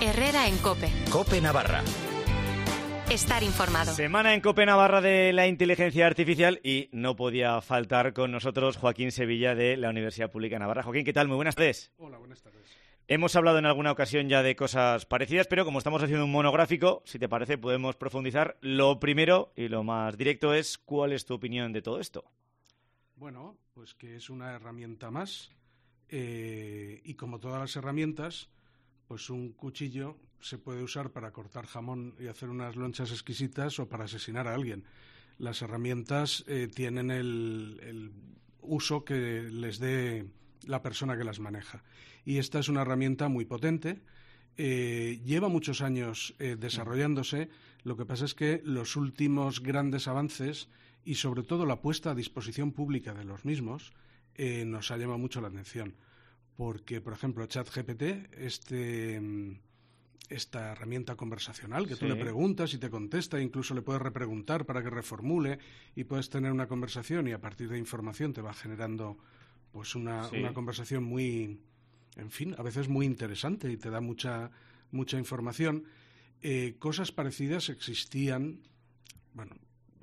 Herrera en COPE. COPE Navarra. Estar informado. Semana en COPE Navarra de la inteligencia artificial y no podía faltar con nosotros Joaquín Sevilla de la Universidad Pública de Navarra. Joaquín, ¿qué tal? Muy buenas tardes. Hola, buenas tardes. Hemos hablado en alguna ocasión ya de cosas parecidas, pero como estamos haciendo un monográfico, si te parece, podemos profundizar. Lo primero y lo más directo es, ¿cuál es tu opinión de todo esto? Bueno, pues que es una herramienta más y como todas las herramientas, pues un cuchillo se puede usar para cortar jamón y hacer unas lonchas exquisitas o para asesinar a alguien. Las herramientas tienen el uso que les dé la persona que las maneja. Y esta es una herramienta muy potente, lleva muchos años desarrollándose. Lo que pasa es que los últimos grandes avances y sobre todo la puesta a disposición pública de los mismos nos ha llamado mucho la atención. Porque, por ejemplo, ChatGPT, esta herramienta conversacional que tú le preguntas y te contesta, incluso le puedes repreguntar para que reformule y puedes tener una conversación y a partir de información te va generando pues una conversación muy, en fin, a veces muy interesante y te da mucha información. Cosas parecidas existían, bueno,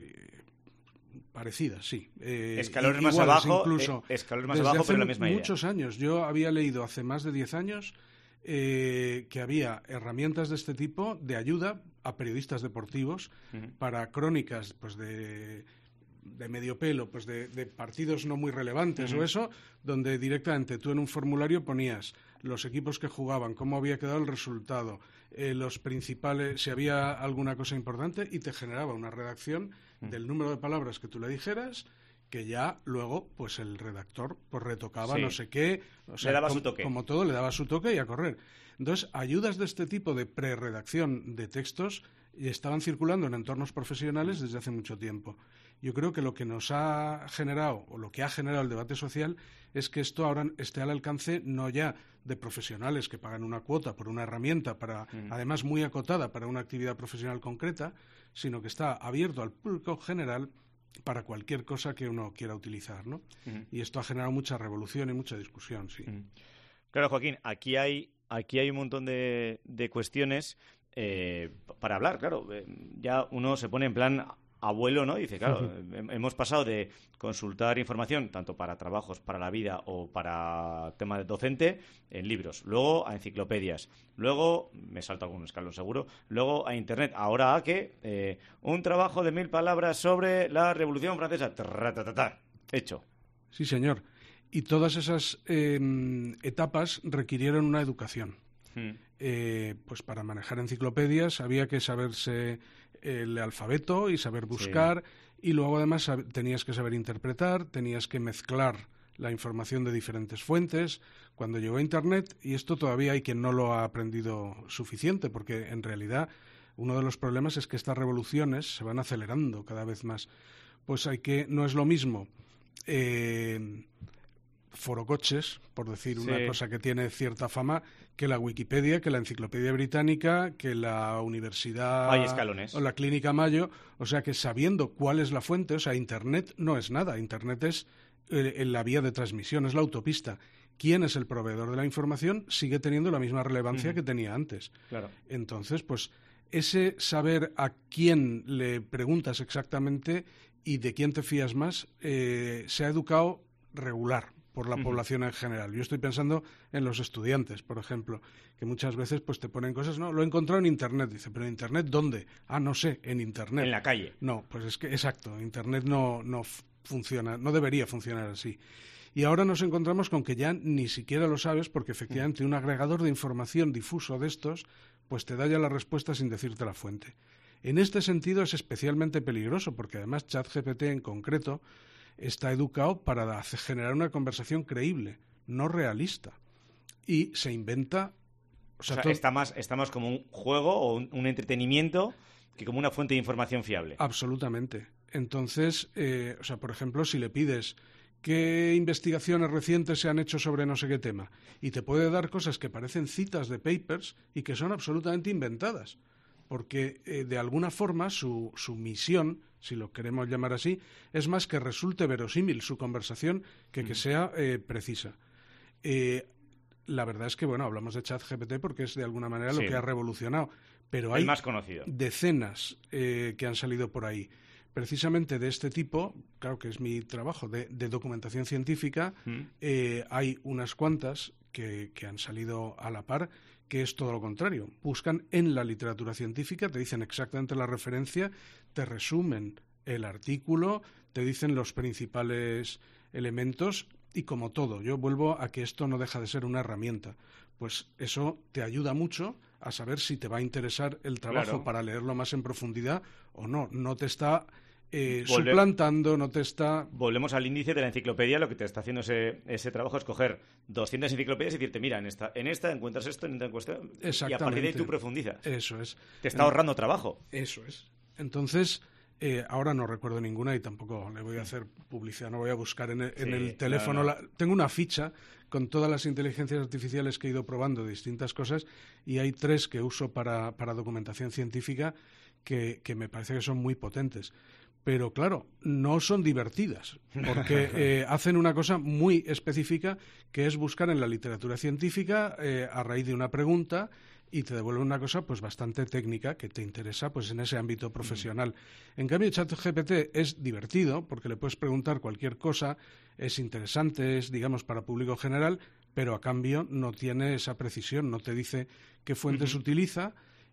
parecidas, sí. Escalones más abajo, incluso escalones más abajo, pero la misma idea. Muchos años. Yo había leído hace más de 10 años que había herramientas de este tipo de ayuda a periodistas deportivos para crónicas pues de medio pelo, pues de partidos no muy relevantes o eso, donde directamente tú en un formulario ponías los equipos que jugaban, cómo había quedado el resultado, los principales, si había alguna cosa importante, y te generaba una redacción del número de palabras que tú le dijeras, que ya luego pues el redactor pues retocaba no sé qué, o sea, le daba su toque. Como todo, le daba su toque y a correr. Entonces, ayudas de este tipo de prerredacción de textos estaban circulando en entornos profesionales desde hace mucho tiempo. Yo creo que lo que nos ha generado, o lo que ha generado el debate social, es que esto ahora esté al alcance no ya de profesionales que pagan una cuota por una herramienta, además muy acotada para una actividad profesional concreta, sino que está abierto al público general para cualquier cosa que uno quiera utilizar, ¿no? Y esto ha generado mucha revolución y mucha discusión, sí. Claro, Joaquín, aquí hay un montón de cuestiones para hablar, claro. Ya uno se pone en plan abuelo, ¿no? Dice, claro, hemos pasado de consultar información tanto para trabajos, para la vida o para tema de docente en libros, luego a enciclopedias, luego, me salto algún escalón seguro, luego a internet, ahora a que un trabajo de 1000 palabras sobre la Revolución Francesa, hecho. Sí, señor. Y todas esas etapas requirieron una educación. Pues para manejar enciclopedias había que saberse el alfabeto y saber buscar, y luego además tenías que saber interpretar, tenías que mezclar la información de diferentes fuentes. Cuando llegó Internet, y esto todavía hay quien no lo ha aprendido suficiente, porque en realidad uno de los problemas es que estas revoluciones se van acelerando cada vez más. Pues no es lo mismo forocoches, por decir una cosa que tiene cierta fama, que la Wikipedia, que la Enciclopedia Británica, que la Universidad hay escalones. O la Clínica Mayo. O sea que sabiendo cuál es la fuente, o sea, Internet no es nada. Internet es la vía de transmisión, es la autopista. ¿Quién es el proveedor de la información? Sigue teniendo la misma relevancia que tenía antes. Claro. Entonces, pues ese saber a quién le preguntas exactamente y de quién te fías más se ha educado regular por la población en general. Yo estoy pensando en los estudiantes, por ejemplo, que muchas veces pues te ponen cosas, no, lo he encontrado en Internet. Dice, ¿pero en Internet dónde? Ah, no sé, en Internet. En la calle. No, pues es que, exacto, Internet no funciona, no debería funcionar así. Y ahora nos encontramos con que ya ni siquiera lo sabes, porque efectivamente un agregador de información difuso de estos, pues te da ya la respuesta sin decirte la fuente. En este sentido es especialmente peligroso, porque además ChatGPT en concreto está educado para generar una conversación creíble, no realista. Y se inventa... O sea, está más como un juego o un entretenimiento que como una fuente de información fiable. Absolutamente. Entonces, por ejemplo, si le pides qué investigaciones recientes se han hecho sobre no sé qué tema, y te puede dar cosas que parecen citas de papers y que son absolutamente inventadas, porque de alguna forma su misión, si lo queremos llamar así, es más que resulte verosímil su conversación que sea precisa. la verdad es que, bueno, hablamos de ChatGPT porque es de alguna manera lo Sí. que ha revolucionado, pero El hay más conocido. decenas que han salido por ahí. Precisamente de este tipo, claro que es mi trabajo, de documentación científica, hay unas cuantas que han salido a la par, que es todo lo contrario. Buscan en la literatura científica, te dicen exactamente la referencia, te resumen el artículo, te dicen los principales elementos y como todo, yo vuelvo a que esto no deja de ser una herramienta. Pues eso te ayuda mucho a saber si te va a interesar el trabajo Claro. para leerlo más en profundidad o no. No te está suplantando, no te está... Volvemos al índice de la enciclopedia. Lo que te está haciendo ese trabajo es coger 200 enciclopedias y decirte, mira, en esta encuentras esto, en esta encuentras esto, y a partir de ahí tú profundizas. Eso es. Te está ahorrando trabajo. Eso es. Entonces, ahora no recuerdo ninguna y tampoco le voy a hacer publicidad, no voy a buscar en el teléfono. No. Tengo una ficha con todas las inteligencias artificiales que he ido probando de distintas cosas y hay 3 que uso para documentación científica que me parece que son muy potentes. Pero claro, no son divertidas, porque hacen una cosa muy específica, que es buscar en la literatura científica a raíz de una pregunta y te devuelven una cosa pues bastante técnica que te interesa pues en ese ámbito profesional. En cambio, ChatGPT es divertido porque le puedes preguntar cualquier cosa, es interesante, es digamos para público general, pero a cambio no tiene esa precisión, no te dice qué fuentes utiliza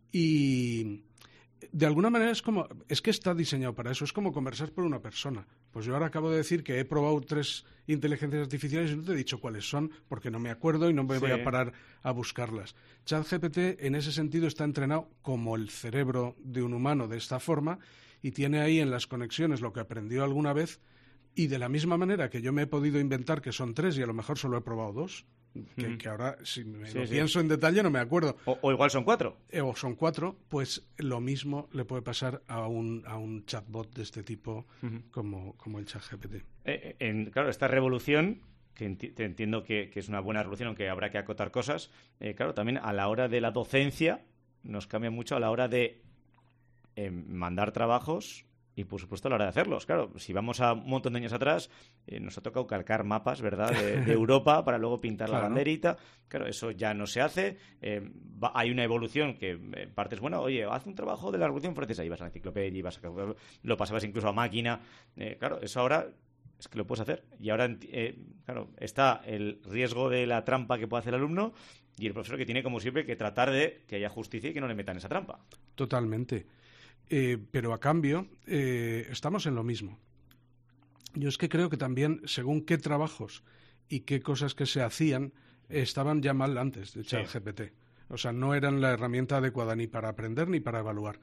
y... De alguna manera es que está diseñado para eso, es como conversar por una persona. Pues yo ahora acabo de decir que he probado 3 inteligencias artificiales y no te he dicho cuáles son, porque no me acuerdo y no me voy a parar a buscarlas. ChatGPT en ese sentido está entrenado como el cerebro de un humano de esta forma y tiene ahí en las conexiones lo que aprendió alguna vez y de la misma manera que yo me he podido inventar que son 3 y a lo mejor solo he probado 2, que ahora si me lo pienso en detalle no me acuerdo. O igual son 4. O son 4, pues lo mismo le puede pasar a un chatbot de este tipo como el ChatGPT. Claro, esta revolución, que entiendo que es una buena revolución, aunque habrá que acotar cosas, claro, también a la hora de la docencia nos cambia mucho a la hora de mandar trabajos y, por supuesto, a la hora de hacerlos. Claro, si vamos a un montón de años atrás, nos ha tocado calcar mapas, ¿verdad?, de Europa para luego pintar la banderita. Claro, eso ya no se hace. Hay una evolución que partes, bueno, oye, haz un trabajo de la Revolución Francesa, ibas a la enciclopedia, lo pasabas incluso a máquina. Claro, eso ahora es que lo puedes hacer. Y ahora, claro, está el riesgo de la trampa que puede hacer el alumno y el profesor que tiene, como siempre, que tratar de que haya justicia y que no le metan esa trampa. Totalmente. Pero a cambio estamos en lo mismo. Yo es que creo que también, según qué trabajos y qué cosas que se hacían, estaban ya mal antes de ChatGPT. O sea, no eran la herramienta adecuada ni para aprender ni para evaluar.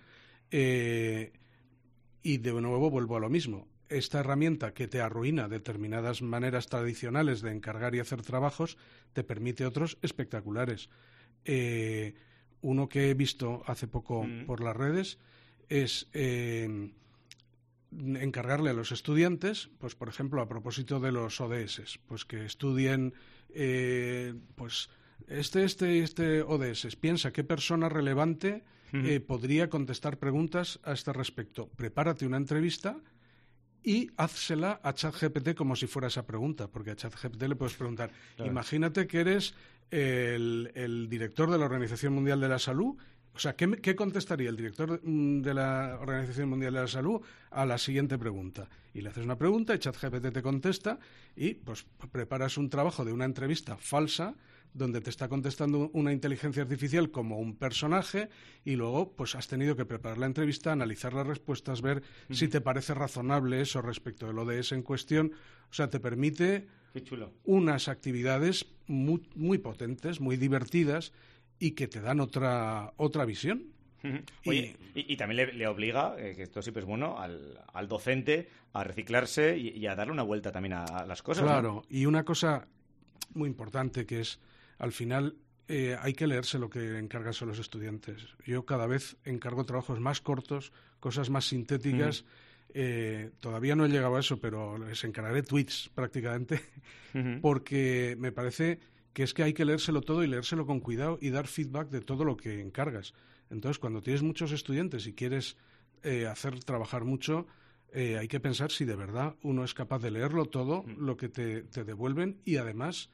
Y de nuevo vuelvo a lo mismo. Esta herramienta que te arruina determinadas maneras tradicionales de encargar y hacer trabajos, te permite otros espectaculares. Uno que he visto hace poco por las redes es encargarle a los estudiantes, pues por ejemplo, a propósito de los ODS, pues que estudien pues este ODS. Piensa qué persona relevante podría contestar preguntas a este respecto. Prepárate una entrevista y házsela a ChatGPT como si fuera esa pregunta, porque a ChatGPT le puedes preguntar, imagínate que eres el director de la Organización Mundial de la Salud. O sea, ¿qué contestaría el director de la Organización Mundial de la Salud a la siguiente pregunta? Y le haces una pregunta y ChatGPT te contesta y pues preparas un trabajo de una entrevista falsa donde te está contestando una inteligencia artificial como un personaje y luego pues has tenido que preparar la entrevista, analizar las respuestas, ver si te parece razonable eso respecto del ODS en cuestión. O sea, te permite unas actividades muy, muy potentes, muy divertidas y que te dan otra visión. Oye, y también le obliga, que esto siempre es bueno, al docente a reciclarse y a darle una vuelta también a las cosas. Claro, ¿no? Y una cosa muy importante que es, al final, hay que leerse lo que encargas a los estudiantes. Yo cada vez encargo trabajos más cortos, cosas más sintéticas. Todavía no he llegado a eso, pero les encargaré tweets prácticamente, porque me parece que es que hay que leérselo todo y leérselo con cuidado y dar feedback de todo lo que encargas. Entonces, cuando tienes muchos estudiantes y quieres hacer trabajar mucho, hay que pensar si de verdad uno es capaz de leerlo todo, lo que te devuelven, y además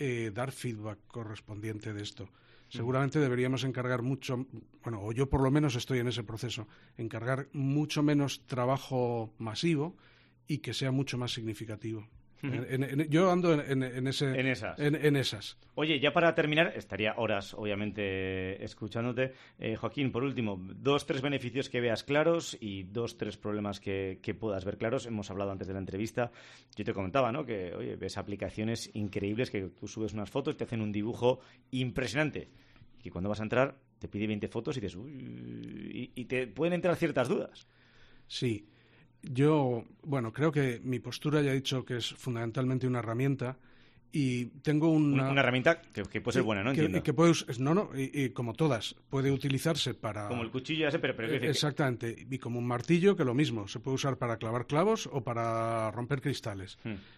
dar feedback correspondiente de esto. Seguramente deberíamos encargar mucho, bueno, o yo por lo menos estoy en ese proceso, encargar mucho menos trabajo masivo y que sea mucho más significativo. Yo ando en esas. Oye, ya para terminar, estaría horas, obviamente, escuchándote. Joaquín, por último, 2-3 beneficios que veas claros y 2-3 problemas que puedas ver claros. Hemos hablado antes de la entrevista. Yo te comentaba, ¿no?, que, oye, ves aplicaciones increíbles que tú subes unas fotos, te hacen un dibujo impresionante. Y que cuando vas a entrar te pide 20 fotos y dices, uy, y te pueden entrar ciertas dudas. Sí. Yo, bueno, creo que mi postura ya he dicho que es fundamentalmente una herramienta y tengo una herramienta que puede ser buena, ¿no? Entiendo. Que puede, y como todas, puede utilizarse para... Como el cuchillo, ya sé, pero exactamente, y como un martillo, que lo mismo, se puede usar para clavar clavos o para romper cristales.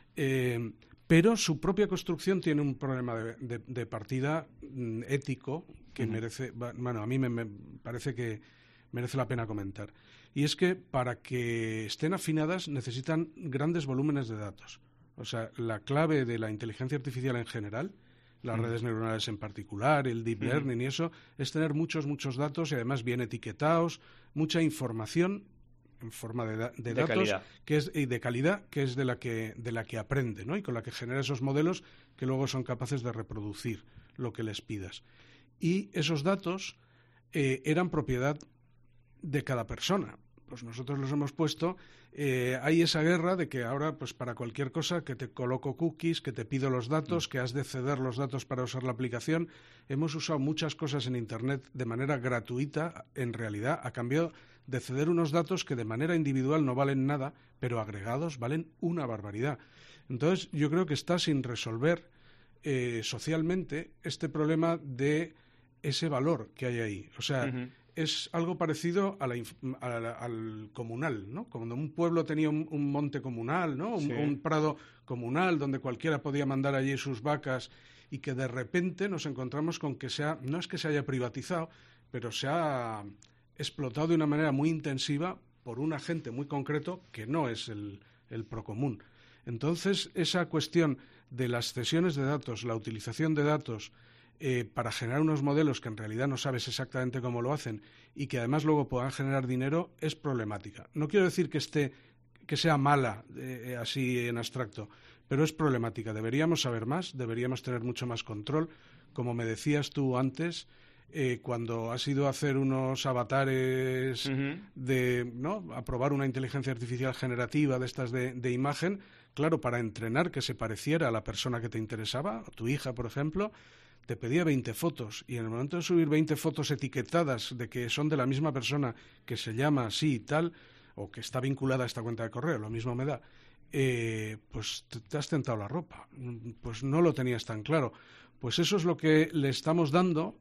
Pero su propia construcción tiene un problema de partida ético que merece... Bueno, a mí me parece que merece la pena comentar. Y es que para que estén afinadas necesitan grandes volúmenes de datos. O sea, la clave de la inteligencia artificial en general, las redes neuronales en particular, el deep learning y eso, es tener muchos datos y además bien etiquetados, mucha información en forma de datos calidad. De calidad, que es de la que aprende, ¿no? Y con la que genera esos modelos que luego son capaces de reproducir lo que les pidas. Y esos datos eran propiedad de cada persona. Pues nosotros los hemos puesto, hay esa guerra de que ahora, pues para cualquier cosa, que te coloco cookies, que te pido los datos, que has de ceder los datos para usar la aplicación. Hemos usado muchas cosas en Internet de manera gratuita, en realidad, a cambio de ceder unos datos que de manera individual no valen nada, pero agregados valen una barbaridad. Entonces, yo creo que está sin resolver socialmente este problema de ese valor que hay ahí. O sea, es algo parecido al comunal, ¿no? Cuando un pueblo tenía un monte comunal, ¿no? Un prado comunal donde cualquiera podía mandar allí sus vacas y que de repente nos encontramos con que no es que se haya privatizado, pero se ha explotado de una manera muy intensiva por un agente muy concreto que no es el procomún. Entonces, esa cuestión de las cesiones de datos, la utilización de datos para generar unos modelos que en realidad no sabes exactamente cómo lo hacen y que además luego puedan generar dinero es problemática. No quiero decir que sea mala así en abstracto, pero es problemática. Deberíamos saber más, deberíamos tener mucho más control. Como me decías tú antes, cuando has ido a hacer unos avatares a probar una inteligencia artificial generativa de estas de imagen, claro, para entrenar que se pareciera a la persona que te interesaba, a tu hija, por ejemplo, te pedía 20 fotos y en el momento de subir 20 fotos etiquetadas de que son de la misma persona que se llama así y tal, o que está vinculada a esta cuenta de correo, lo mismo me da, pues te has tentado la ropa, pues no lo tenías tan claro. Pues eso es lo que le estamos dando,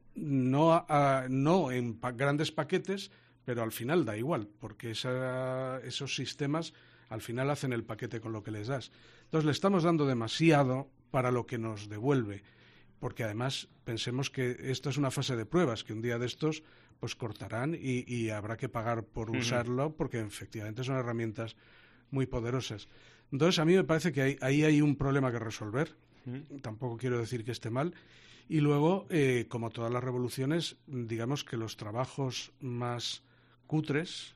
no en grandes paquetes, pero al final da igual, porque esos sistemas al final hacen el paquete con lo que les das. Entonces le estamos dando demasiado para lo que nos devuelve. Porque además pensemos que esto es una fase de pruebas, que un día de estos pues cortarán y habrá que pagar por usarlo, porque efectivamente son herramientas muy poderosas. Entonces a mí me parece que ahí hay un problema que resolver, tampoco quiero decir que esté mal, y luego, como todas las revoluciones, digamos que los trabajos más cutres,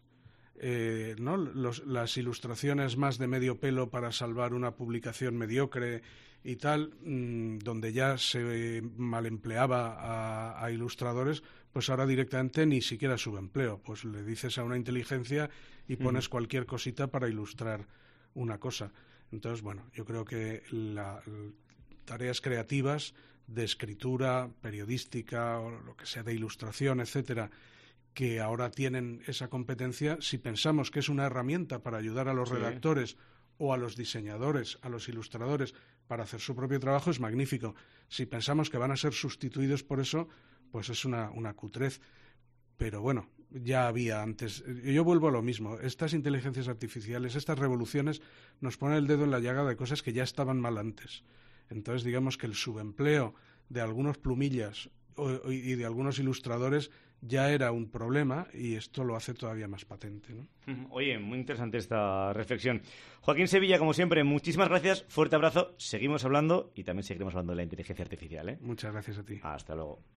las ilustraciones más de medio pelo para salvar una publicación mediocre y tal, donde ya se malempleaba a ilustradores, pues ahora directamente ni siquiera subempleo. Pues le dices a una inteligencia y pones cualquier cosita para ilustrar una cosa. Entonces, bueno, yo creo que tareas creativas de escritura, periodística, o lo que sea, de ilustración, etcétera, que ahora tienen esa competencia, si pensamos que es una herramienta para ayudar a los redactores o a los diseñadores, a los ilustradores, para hacer su propio trabajo, es magnífico. Si pensamos que van a ser sustituidos por eso, pues es una cutrez. Pero bueno, ya había antes. Yo vuelvo a lo mismo. Estas inteligencias artificiales, estas revoluciones, nos ponen el dedo en la llaga de cosas que ya estaban mal antes. Entonces, digamos que el subempleo de algunos plumillas y de algunos ilustradores ya era un problema, y esto lo hace todavía más patente, ¿no? Oye, muy interesante esta reflexión. Joaquín Sevilla, como siempre, muchísimas gracias, fuerte abrazo, seguimos hablando y también seguiremos hablando de la inteligencia artificial, ¿eh? Muchas gracias a ti. Hasta luego.